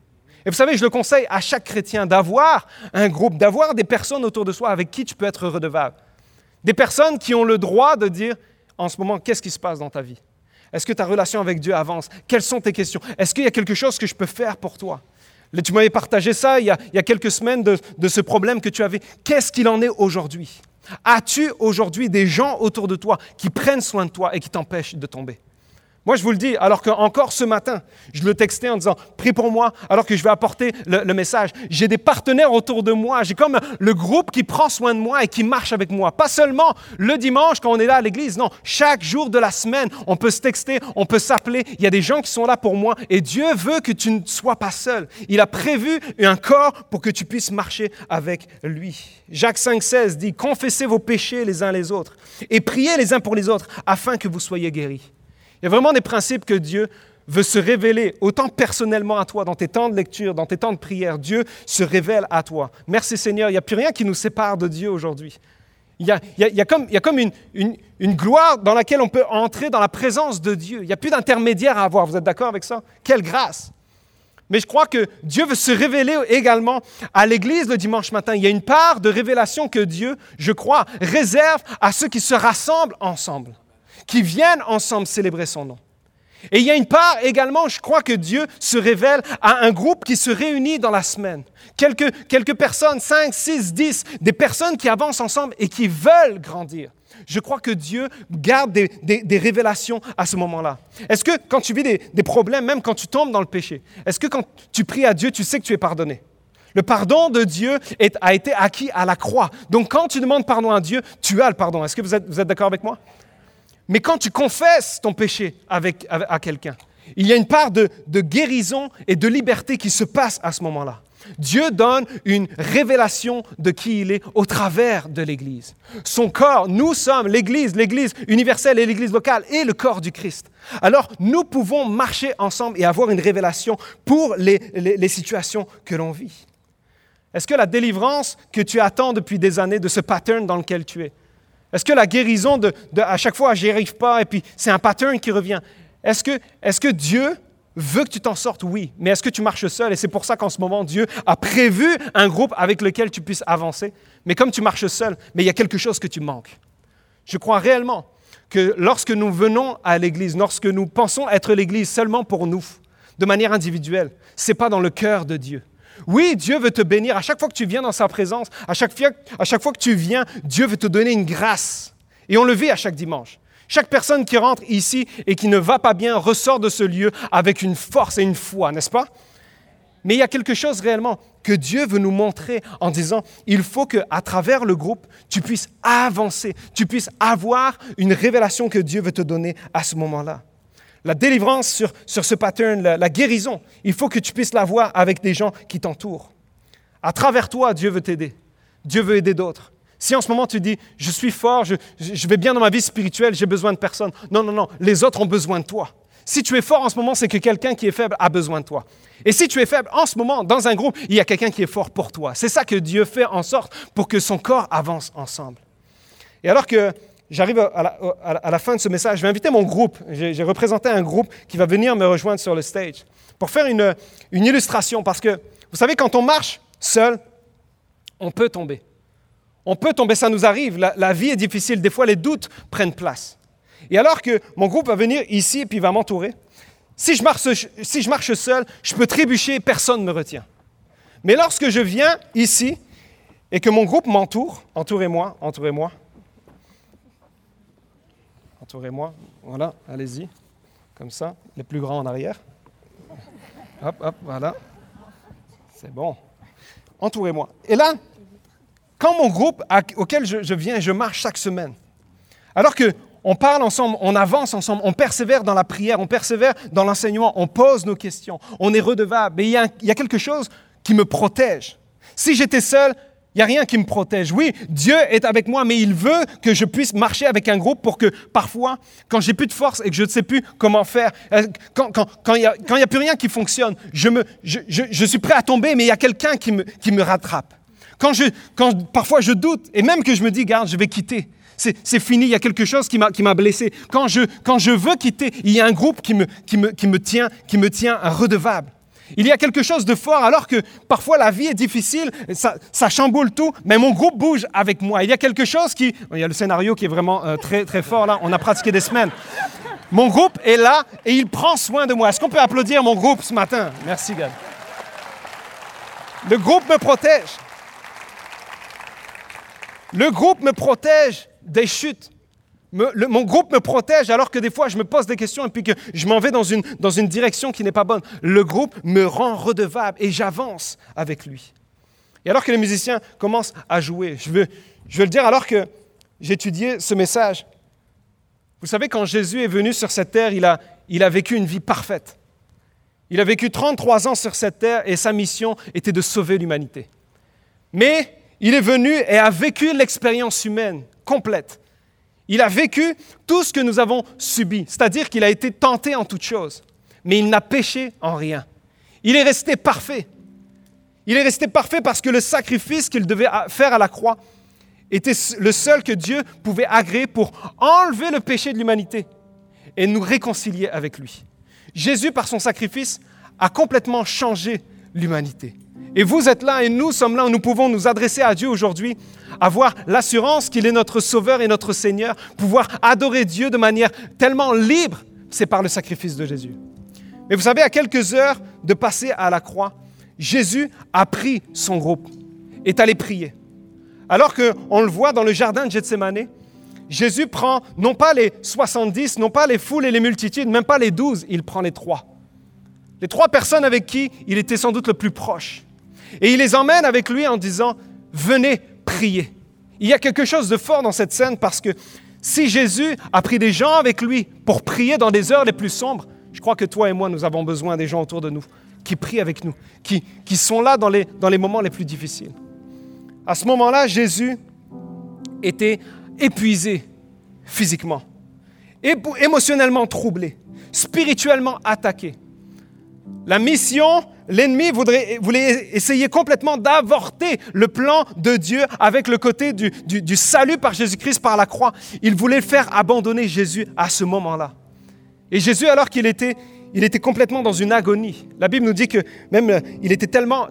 A: Et vous savez, je le conseille à chaque chrétien d'avoir un groupe, d'avoir des personnes autour de soi avec qui tu peux être redevable. Des personnes qui ont le droit de dire, en ce moment, qu'est-ce qui se passe dans ta vie? Est-ce que ta relation avec Dieu avance? Quelles sont tes questions? Est-ce qu'il y a quelque chose que je peux faire pour toi? Tu m'avais partagé ça il y a quelques semaines de ce problème que tu avais. Qu'est-ce qu'il en est aujourd'hui? As-tu aujourd'hui des gens autour de toi qui prennent soin de toi et qui t'empêchent de tomber? Moi, je vous le dis, alors qu'encore ce matin, je le textais en disant « Prie pour moi » alors que je vais apporter le message. J'ai des partenaires autour de moi. J'ai comme le groupe qui prend soin de moi et qui marche avec moi. Pas seulement le dimanche quand on est là à l'église. Non, chaque jour de la semaine, on peut se texter, on peut s'appeler. Il y a des gens qui sont là pour moi et Dieu veut que tu ne sois pas seul. Il a prévu un corps pour que tu puisses marcher avec lui. Jacques 5,16 dit « Confessez vos péchés les uns les autres et priez les uns pour les autres afin que vous soyez guéris. » Il y a vraiment des principes que Dieu veut se révéler, autant personnellement à toi, dans tes temps de lecture, dans tes temps de prière. Dieu se révèle à toi. Merci Seigneur, il n'y a plus rien qui nous sépare de Dieu aujourd'hui. Il y a comme une gloire dans laquelle on peut entrer dans la présence de Dieu. Il n'y a plus d'intermédiaire à avoir. Vous êtes d'accord avec ça? Quelle grâce! Mais je crois que Dieu veut se révéler également à l'Église le dimanche matin. Il y a une part de révélation que Dieu, je crois, réserve à ceux qui se rassemblent ensemble, qui viennent ensemble célébrer son nom. Et il y a une part également, je crois que Dieu se révèle à un groupe qui se réunit dans la semaine. Quelques personnes, 5, 6, 10, des personnes qui avancent ensemble et qui veulent grandir. Je crois que Dieu garde des révélations à ce moment-là. Est-ce que quand tu vis des problèmes, même quand tu tombes dans le péché, est-ce que quand tu pries à Dieu, tu sais que tu es pardonné? Le pardon de Dieu a été acquis à la croix. Donc quand tu demandes pardon à Dieu, tu as le pardon. Est-ce que vous êtes d'accord avec moi? Mais quand tu confesses ton péché à quelqu'un, il y a une part de guérison et de liberté qui se passe à ce moment-là. Dieu donne une révélation de qui il est au travers de l'Église. Son corps, nous sommes l'Église universelle et l'Église locale et le corps du Christ. Alors, nous pouvons marcher ensemble et avoir une révélation pour les situations que l'on vit. Est-ce que la délivrance que tu attends depuis des années de ce pattern dans lequel tu es, est-ce que la guérison à chaque fois, j'y arrive pas et puis c'est un pattern qui revient, est-ce que Dieu veut que tu t'en sortes? Oui. Mais est-ce que tu marches seul? Et c'est pour ça qu'en ce moment, Dieu a prévu un groupe avec lequel tu puisses avancer. Mais comme tu marches seul, mais il y a quelque chose que tu manques. Je crois réellement que lorsque nous venons à l'Église, lorsque nous pensons être l'Église seulement pour nous, de manière individuelle, ce n'est pas dans le cœur de Dieu. Oui, Dieu veut te bénir. À chaque fois que tu viens dans sa présence, à chaque fois que tu viens, Dieu veut te donner une grâce. Et on le vit à chaque dimanche. Chaque personne qui rentre ici et qui ne va pas bien ressort de ce lieu avec une force et une foi, n'est-ce pas? Mais il y a quelque chose réellement que Dieu veut nous montrer en disant, il faut qu'à travers le groupe, tu puisses avancer, tu puisses avoir une révélation que Dieu veut te donner à ce moment-là. La délivrance sur ce pattern, la guérison, il faut que tu puisses l'avoir avec des gens qui t'entourent. À travers toi, Dieu veut t'aider. Dieu veut aider d'autres. Si en ce moment tu dis, je suis fort, je vais bien dans ma vie spirituelle, j'ai besoin de personne. Non, les autres ont besoin de toi. Si tu es fort en ce moment, c'est que quelqu'un qui est faible a besoin de toi. Et si tu es faible en ce moment, dans un groupe, il y a quelqu'un qui est fort pour toi. C'est ça que Dieu fait en sorte pour que son corps avance ensemble. Et alors que j'arrive à la fin de ce message, je vais inviter mon groupe. J'ai représenté un groupe qui va venir me rejoindre sur le stage pour faire une illustration. Parce que, vous savez, quand on marche seul, on peut tomber. On peut tomber, ça nous arrive. La vie est difficile. Des fois, les doutes prennent place. Et alors que mon groupe va venir ici et puis va m'entourer, si je marche seul, je peux trébucher, personne ne me retient. Mais lorsque je viens ici et que mon groupe m'entoure, entourez-moi, voilà, allez-y, comme ça, les plus grands en arrière. Hop, voilà, c'est bon. Entourez-moi. Et là, quand mon groupe auquel je viens et je marche chaque semaine, alors qu'on parle ensemble, on avance ensemble, on persévère dans la prière, on persévère dans l'enseignement, on pose nos questions, on est redevable, mais il y a quelque chose qui me protège. Si j'étais seul, il n'y a rien qui me protège. Oui, Dieu est avec moi, mais il veut que je puisse marcher avec un groupe pour que parfois, quand j'ai plus de force et que je ne sais plus comment faire, quand il y a plus rien qui fonctionne, je suis prêt à tomber, mais il y a quelqu'un qui me rattrape. Quand parfois je doute et même que je me dis, garde, je vais quitter. C'est fini, il y a quelque chose qui m'a blessé. Quand je veux quitter, il y a un groupe qui me tient redevable. Il y a quelque chose de fort, alors que parfois la vie est difficile, ça chamboule tout, mais mon groupe bouge avec moi. Il y a quelque chose qui... Il y a le scénario qui est vraiment très, très fort là, on a pratiqué des semaines. Mon groupe est là et il prend soin de moi. Est-ce qu'on peut applaudir mon groupe ce matin? Merci, Gad. Le groupe me protège. Le groupe me protège des chutes. Mon groupe me protège alors que des fois, je me pose des questions et puis que je m'en vais dans une direction qui n'est pas bonne. Le groupe me rend redevable et j'avance avec lui. Et alors que les musiciens commencent à jouer, je veux le dire alors que j'étudiais ce message. Vous savez, quand Jésus est venu sur cette terre, il a vécu une vie parfaite. Il a vécu 33 ans sur cette terre et sa mission était de sauver l'humanité. Mais il est venu et a vécu l'expérience humaine complète. Il a vécu tout ce que nous avons subi, c'est-à-dire qu'il a été tenté en toutes choses, mais il n'a péché en rien. Il est resté parfait. Il est resté parfait parce que le sacrifice qu'il devait faire à la croix était le seul que Dieu pouvait agréer pour enlever le péché de l'humanité et nous réconcilier avec lui. Jésus, par son sacrifice, a complètement changé l'humanité. Et vous êtes là et nous sommes là, nous pouvons nous adresser à Dieu aujourd'hui, avoir l'assurance qu'il est notre Sauveur et notre Seigneur, pouvoir adorer Dieu de manière tellement libre, c'est par le sacrifice de Jésus. Mais vous savez, à quelques heures de passer à la croix, Jésus a pris son groupe, est allé prier. Alors qu'on le voit dans le jardin de Gethsémani, Jésus prend non pas les 70, non pas les foules et les multitudes, même pas les 12, il prend les 3. Les 3 personnes avec qui il était sans doute le plus proche. Et il les emmène avec lui en disant « Venez prier ». Il y a quelque chose de fort dans cette scène parce que si Jésus a pris des gens avec lui pour prier dans des heures les plus sombres, je crois que toi et moi, nous avons besoin des gens autour de nous qui prient avec nous, qui sont là dans les moments les plus difficiles. À ce moment-là, Jésus était épuisé physiquement, émotionnellement troublé, spirituellement attaqué. La mission, l'ennemi voulait essayer complètement d'avorter le plan de Dieu avec le côté du salut par Jésus-Christ par la croix. Il voulait faire abandonner Jésus à ce moment-là. Et Jésus, alors qu'il était complètement dans une agonie, la Bible nous dit que même il était tellement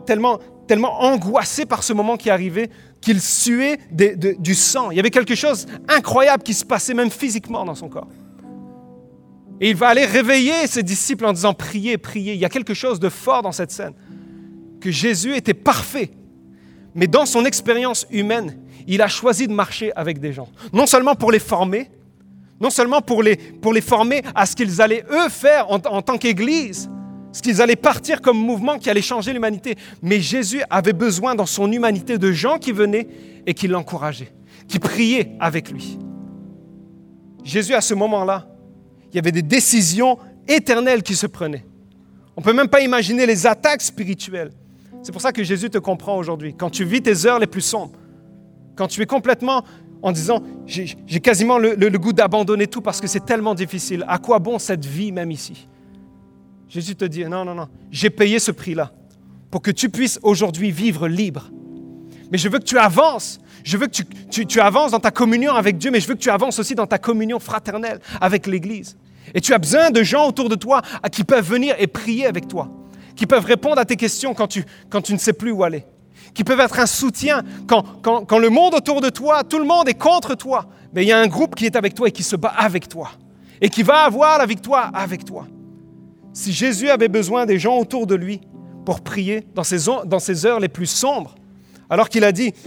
A: angoissé par ce moment qui arrivait qu'il suait du sang. Il y avait quelque chose d'incroyable qui se passait même physiquement dans son corps. Et il va aller réveiller ses disciples en disant « Priez, priez ». Il y a quelque chose de fort dans cette scène. Que Jésus était parfait, mais dans son expérience humaine, il a choisi de marcher avec des gens. Non seulement pour les former, non seulement pour les former à ce qu'ils allaient eux faire en tant qu'Église, ce qu'ils allaient partir comme mouvement qui allait changer l'humanité, mais Jésus avait besoin dans son humanité de gens qui venaient et qui l'encourageaient, qui priaient avec lui. Jésus, à ce moment-là, il y avait des décisions éternelles qui se prenaient. On ne peut même pas imaginer les attaques spirituelles. C'est pour ça que Jésus te comprend aujourd'hui. Quand tu vis tes heures les plus sombres, quand tu es complètement en disant « j'ai quasiment le goût d'abandonner tout parce que c'est tellement difficile. À quoi bon cette vie même ici ?» Jésus te dit « Non, j'ai payé ce prix-là pour que tu puisses aujourd'hui vivre libre. Mais je veux que tu avances. Je veux que tu avances dans ta communion avec Dieu, mais je veux que tu avances aussi dans ta communion fraternelle avec l'Église. Et tu as besoin de gens autour de toi qui peuvent venir et prier avec toi, qui peuvent répondre à tes questions quand tu ne sais plus où aller, qui peuvent être un soutien quand le monde autour de toi, tout le monde est contre toi, mais il y a un groupe qui est avec toi et qui se bat avec toi et qui va avoir la victoire avec toi. Si Jésus avait besoin des gens autour de lui pour prier dans ces heures les plus sombres, alors qu'il a dit,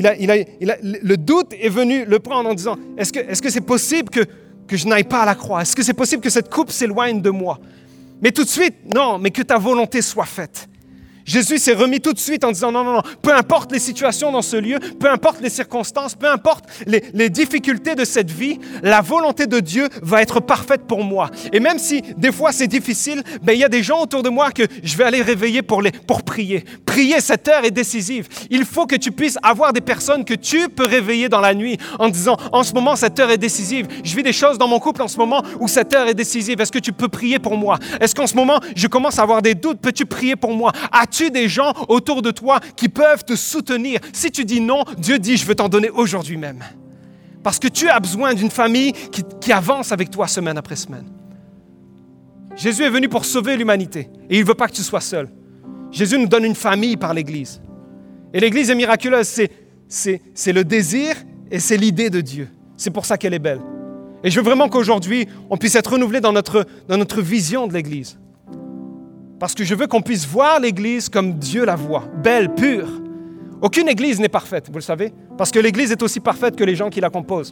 A: le doute est venu le prendre en disant « Est-ce que c'est possible que je n'aille pas à la croix? Est-ce que c'est possible que cette coupe s'éloigne de moi? » Mais tout de suite, non, mais que ta volonté soit faite. Jésus s'est remis tout de suite en disant non, peu importe les situations dans ce lieu, peu importe les circonstances, peu importe les difficultés de cette vie, la volonté de Dieu va être parfaite pour moi. Et même si des fois c'est difficile, il y a des gens autour de moi que je vais aller réveiller pour prier. Prier, cette heure est décisive. Il faut que tu puisses avoir des personnes que tu peux réveiller dans la nuit en disant en ce moment cette heure est décisive. Je vis des choses dans mon couple en ce moment où cette heure est décisive. Est-ce que tu peux prier pour moi? Est-ce qu'en ce moment je commence à avoir des doutes? Peux-tu prier pour moi? As-tu des gens autour de toi qui peuvent te soutenir? Si tu dis non, Dieu dit, je veux t'en donner aujourd'hui même. Parce que tu as besoin d'une famille qui avance avec toi semaine après semaine. Jésus est venu pour sauver l'humanité et il ne veut pas que tu sois seul. Jésus nous donne une famille par l'Église. Et l'Église est miraculeuse, c'est le désir et c'est l'idée de Dieu. C'est pour ça qu'elle est belle. Et je veux vraiment qu'aujourd'hui, on puisse être renouvelé dans notre vision de l'Église. Parce que je veux qu'on puisse voir l'Église comme Dieu la voit, belle, pure. Aucune Église n'est parfaite, vous le savez, parce que l'Église est aussi parfaite que les gens qui la composent.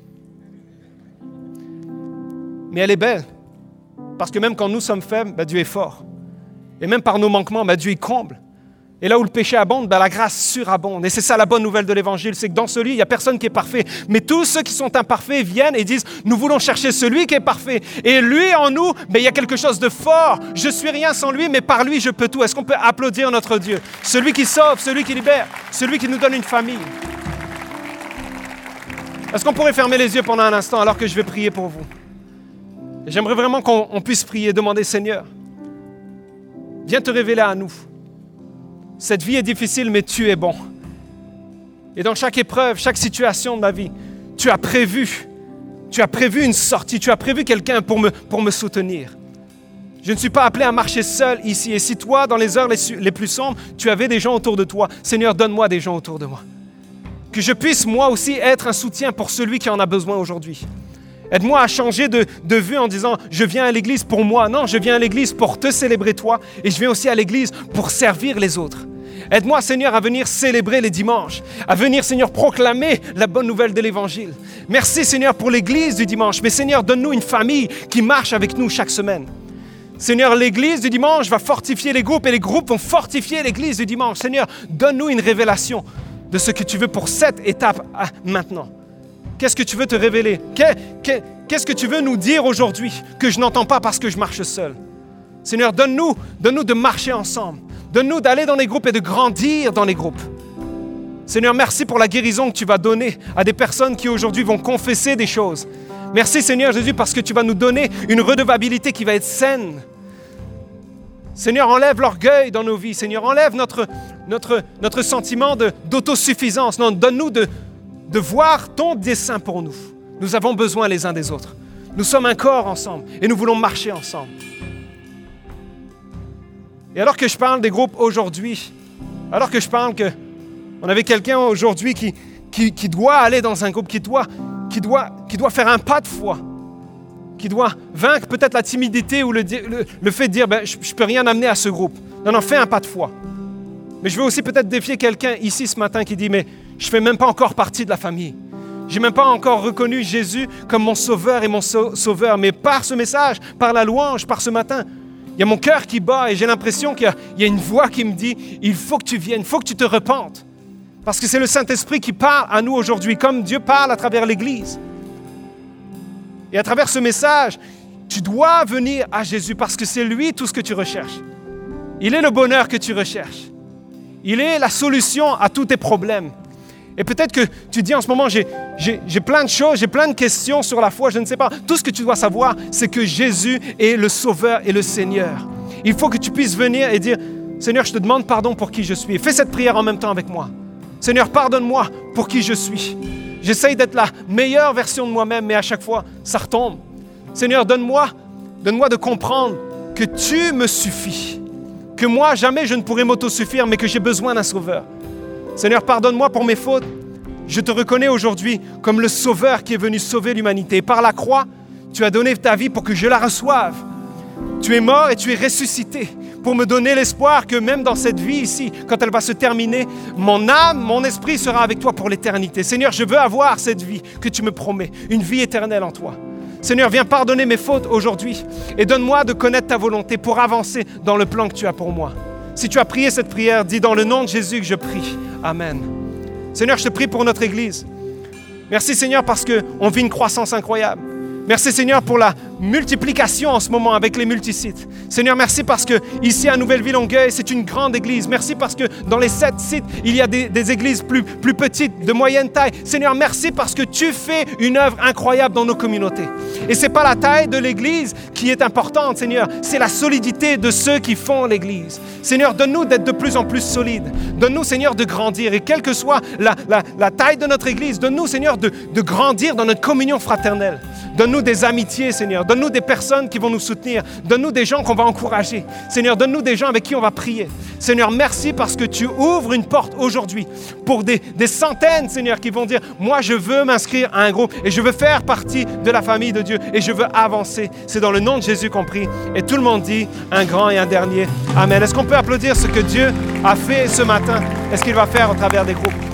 A: Mais elle est belle, parce que même quand nous sommes faibles, Dieu est fort. Et même par nos manquements, Dieu y comble. Et là où le péché abonde, la grâce surabonde. Et c'est ça la bonne nouvelle de l'Évangile, c'est que dans celui, il n'y a personne qui est parfait. Mais tous ceux qui sont imparfaits viennent et disent, nous voulons chercher celui qui est parfait. Et lui en nous, il y a quelque chose de fort. Je suis rien sans lui, mais par lui, je peux tout. Est-ce qu'on peut applaudir notre Dieu? Celui qui sauve, celui qui libère, celui qui nous donne une famille. Est-ce qu'on pourrait fermer les yeux pendant un instant alors que je vais prier pour vous? Et j'aimerais vraiment qu'on puisse prier, demander, Seigneur, viens te révéler à nous. Cette vie est difficile, mais tu es bon. Et dans chaque épreuve, chaque situation de ma vie, tu as prévu une sortie, tu as prévu quelqu'un pour me soutenir. Je ne suis pas appelé à marcher seul ici. Et si toi, dans les heures les plus sombres, tu avais des gens autour de toi, Seigneur, donne-moi des gens autour de moi. Que je puisse, moi aussi, être un soutien pour celui qui en a besoin aujourd'hui. Aide-moi à changer de vue en disant « Je viens à l'église pour moi ». Non, je viens à l'église pour te célébrer toi et je viens aussi à l'église pour servir les autres. Aide-moi, Seigneur, à venir célébrer les dimanches, à venir, Seigneur, proclamer la bonne nouvelle de l'Évangile. Merci, Seigneur, pour l'église du dimanche. Mais, Seigneur, donne-nous une famille qui marche avec nous chaque semaine. Seigneur, l'église du dimanche va fortifier les groupes et les groupes vont fortifier l'église du dimanche. Seigneur, donne-nous une révélation de ce que tu veux pour cette étape maintenant. Qu'est-ce que tu veux te révéler? Qu'est-ce que tu veux nous dire aujourd'hui que je n'entends pas parce que je marche seul? Seigneur, donne-nous de marcher ensemble. Donne-nous d'aller dans les groupes et de grandir dans les groupes. Seigneur, merci pour la guérison que tu vas donner à des personnes qui aujourd'hui vont confesser des choses. Merci Seigneur Jésus parce que tu vas nous donner une redevabilité qui va être saine. Seigneur, enlève l'orgueil dans nos vies. Seigneur, enlève notre sentiment d'autosuffisance. Non, donne-nous de voir ton dessein pour nous. Nous avons besoin les uns des autres. Nous sommes un corps ensemble et nous voulons marcher ensemble. Et alors que je parle des groupes aujourd'hui, alors que je parle qu'on avait quelqu'un aujourd'hui qui doit aller dans un groupe, qui doit faire un pas de foi, qui doit vaincre peut-être la timidité ou le fait de dire je ne peux rien amener à ce groupe. Non, fais un pas de foi. Mais je veux aussi peut-être défier quelqu'un ici ce matin qui dit mais je ne fais même pas encore partie de la famille. Je n'ai même pas encore reconnu Jésus comme mon sauveur et mon sauveur. Mais par ce message, par la louange, par ce matin, il y a mon cœur qui bat et j'ai l'impression qu'il y a une voix qui me dit « Il faut que tu viennes, il faut que tu te repentes. » Parce que c'est le Saint-Esprit qui parle à nous aujourd'hui, comme Dieu parle à travers l'Église. Et à travers ce message, tu dois venir à Jésus parce que c'est lui tout ce que tu recherches. Il est le bonheur que tu recherches. Il est la solution à tous tes problèmes. Et peut-être que tu dis en ce moment, j'ai plein de choses, j'ai plein de questions sur la foi, je ne sais pas. Tout ce que tu dois savoir, c'est que Jésus est le Sauveur et le Seigneur. Il faut que tu puisses venir et dire, Seigneur, je te demande pardon pour qui je suis. Fais cette prière en même temps avec moi. Seigneur, pardonne-moi pour qui je suis. J'essaye d'être la meilleure version de moi-même, mais à chaque fois, ça retombe. Seigneur, donne-moi de comprendre que tu me suffis. Que moi, jamais je ne pourrai m'autosuffire, mais que j'ai besoin d'un Sauveur. Seigneur, pardonne-moi pour mes fautes. Je te reconnais aujourd'hui comme le Sauveur qui est venu sauver l'humanité. Par la croix, tu as donné ta vie pour que je la reçoive. Tu es mort et tu es ressuscité pour me donner l'espoir que même dans cette vie ici, quand elle va se terminer, mon âme, mon esprit sera avec toi pour l'éternité. Seigneur, je veux avoir cette vie que tu me promets, une vie éternelle en toi. Seigneur, viens pardonner mes fautes aujourd'hui et donne-moi de connaître ta volonté pour avancer dans le plan que tu as pour moi. Si tu as prié cette prière, dis dans le nom de Jésus que je prie. Amen. Seigneur, je te prie pour notre Église. Merci Seigneur parce qu'on vit une croissance incroyable. Merci Seigneur pour la multiplication en ce moment avec les multisites. Seigneur, merci parce que ici à Nouvelleville-Longueuil, c'est une grande église. Merci parce que dans les 7 sites, il y a des églises plus petites, de moyenne taille. Seigneur, merci parce que tu fais une œuvre incroyable dans nos communautés. Et ce n'est pas la taille de l'église qui est importante, Seigneur. C'est la solidité de ceux qui font l'église. Seigneur, donne-nous d'être de plus en plus solides. Donne-nous, Seigneur, de grandir. Et quelle que soit la taille de notre église, donne-nous, Seigneur, de grandir dans notre communion fraternelle. Donne-nous Donne-nous des amitiés, Seigneur. Donne-nous des personnes qui vont nous soutenir. Donne-nous des gens qu'on va encourager. Seigneur, donne-nous des gens avec qui on va prier. Seigneur, merci parce que tu ouvres une porte aujourd'hui pour des centaines, Seigneur, qui vont dire, moi, je veux m'inscrire à un groupe et je veux faire partie de la famille de Dieu et je veux avancer. C'est dans le nom de Jésus qu'on prie. Et tout le monde dit un grand et un dernier Amen. Est-ce qu'on peut applaudir ce que Dieu a fait ce matin? Est-ce qu'il va faire au travers des groupes?